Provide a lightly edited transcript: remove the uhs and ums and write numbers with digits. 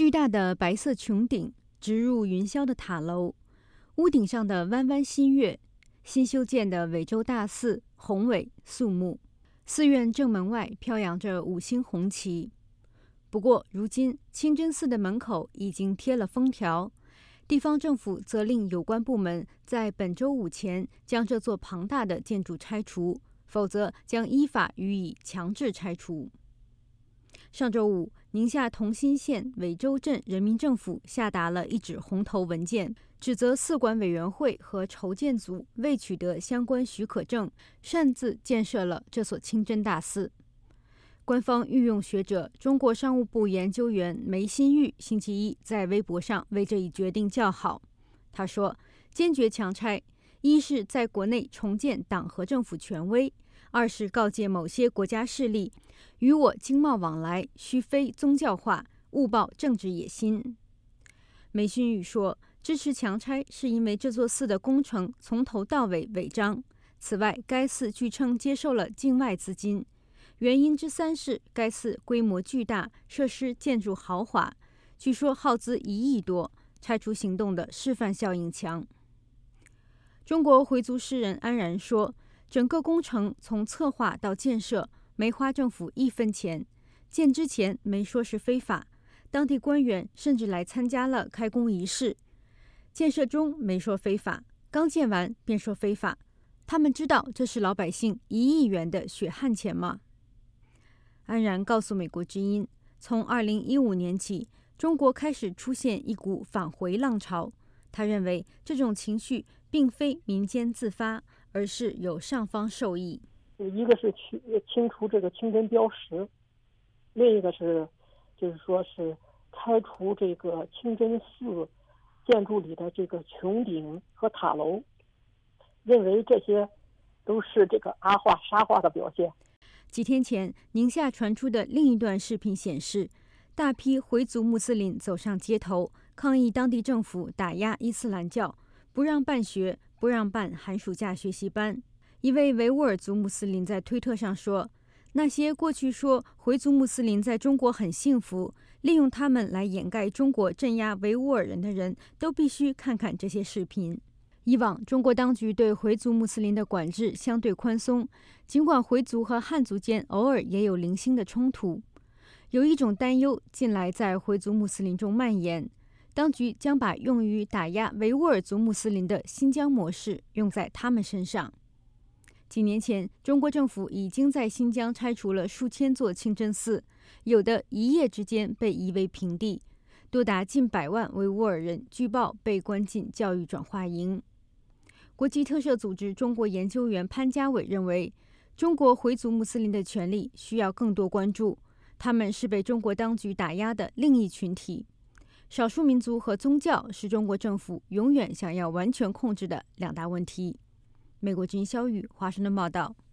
巨大的白色穹顶，直入云霄的塔楼，屋顶上的弯弯新月，新修建的韦州大寺宏伟肃穆，寺院正门外飘扬着5星红旗。不过，如今清真寺的门口已经贴了封条，地方政府责令有关部门在本周5前将这座庞大的建筑拆除，否则将依法予以强制拆除。上周五，宁夏同心县韦州镇人民政府下达了一纸红头文件，指责寺管委员会和筹建组未取得相关许可证，擅自建设了这所清真大寺。官方御用学者、中国商务部研究员梅新玉星期一在微博上为这一决定叫好。他说，坚决强拆，一是在国内重建党和政府权威，二是告诫某些国家势力，与我经贸往来须非宗教化，勿抱政治野心。梅新玉说，支持强拆是因为这座寺的工程从头到尾违章，此外该寺据称接受了境外资金，原因之三是该寺规模巨大，设施建筑豪华，据说耗资1亿多，拆除行动的示范效应强。中国回族诗人安然说，整个工程从策划到建设没花政府1分钱，建之前没说是非法，当地官员甚至来参加了开工仪式，建设中没说非法，刚建完便说非法，他们知道这是老百姓1亿元的血汗钱吗？安然告诉美国之音，从2015年起，中国开始出现一股返回浪潮。他认为这种情绪并非民间自发，而是有上方受益。 一个是清除这个清真标识，另一个是就是说是拆除这个清真寺建筑里的这个穹顶和塔楼，认为这些都是这个阿化沙化的表现。 几天前，宁夏传出的另一段视频显示，大批回族穆斯林走上街头，抗议当地政府打压伊斯兰教，不让办学，不让办寒暑假学习班。一位维吾尔族穆斯林在推特上说，那些过去说回族穆斯林在中国很幸福，利用他们来掩盖中国镇压维吾尔人的人，都必须看看这些视频。以往，中国当局对回族穆斯林的管制相对宽松，尽管回族和汉族间偶尔也有零星的冲突。有一种担忧近来在回族穆斯林中蔓延，当局将把用于打压维吾尔族穆斯林的新疆模式用在他们身上。几年前，中国政府已经在新疆拆除了数千座清真寺，有的一夜之间被夷为平地，多达近100万维吾尔人据报被关进教育转化营。国际特赦组织中国研究员潘家伟认为，中国回族穆斯林的权利需要更多关注，他们是被中国当局打压的另一群体。少数民族和宗教是中国政府永远想要完全控制的2大问题。美国之音肖宇华盛顿报道。